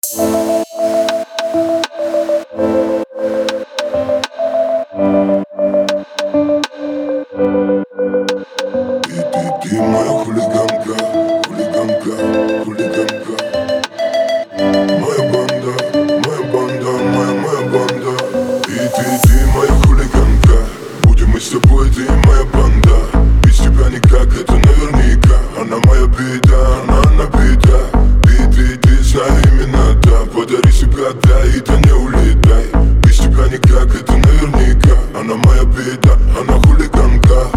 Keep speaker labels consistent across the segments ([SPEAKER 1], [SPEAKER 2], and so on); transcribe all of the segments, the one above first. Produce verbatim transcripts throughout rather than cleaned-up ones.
[SPEAKER 1] Ты моя хулиганка, хулиганка, хулиганка. Моя банда, моя банда, моя, моя банда. И ты, ты моя хулиганка. Будем мы с тобой, ты моя банда. Без тебя никак, это наверняка. Она моя беда, она, она беда. Ты, ты, ты, знаю именно, да. Подари себя, да, и да не улетай. Без тебя никак, это наверняка. Она моя беда, она хулиганка.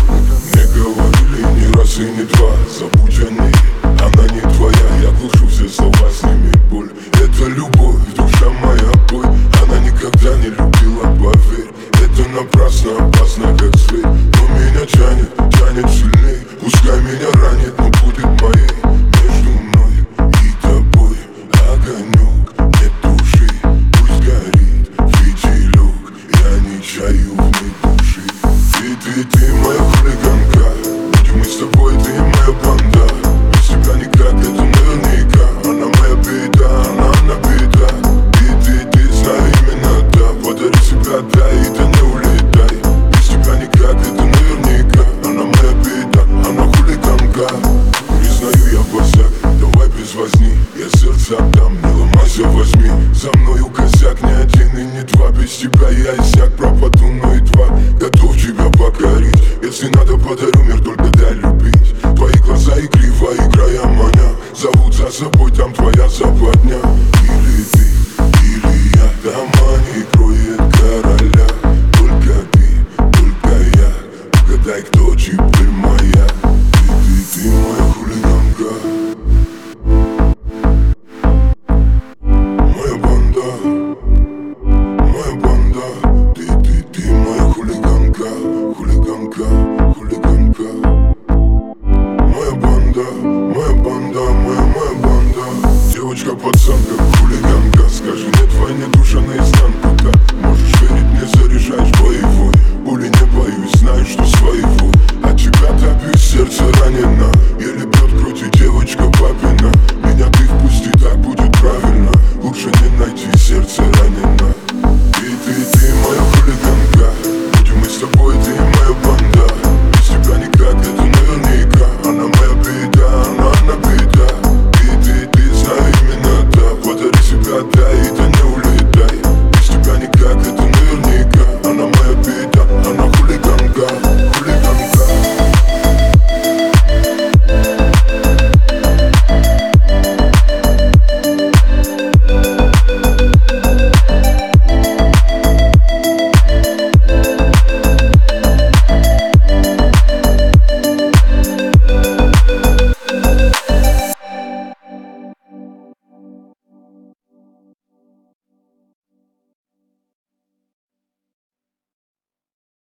[SPEAKER 1] И не два, забудь о ней, она не твоя. Я глушу все слова, сними боль. Это любовь, душа моя, бой. Она никогда не любила, поверь. Это напрасно, опасно, как зверь. Но меня тянет, тянет сильней. Пускай меня ранит, но будет моей. Между мной и тобой огонек, нет души. Пусть горит фитилек, я не чаю в ней души. Ты, ты, ты моя хулиганка. Мы с тобой, ты моя банда. Без тебя никак, это наверняка. Она моя беда, она, она беда. И ты, ты, знаю именно, да. Подари себя, да, и да не улетай. Без тебя никак, это наверняка. Она моя беда, она хулиганка. Признаю, я босяк, давай без возни. Я сердце отдам, не ломайся, возьми. За мною косяк, не один и не два. Без тебя я иссяк, пропаду, но едва готов тебя покорить. Если надо, подарю мир, только дай любить. Твои глаза игриво, играя маня. Зовут за собой, там твоя западня. Или ты, или я. Дома не кроет короля. Только ты, только я. Угадай, кто теперь моя. Ты, ты, ты моя хулиганка. Моя банда, моя банда. Ты, ты, ты моя хулиганка. Хулиганка, хулиганка. Моя банда, моя банда, моя, моя банда. Девочка-пацанка.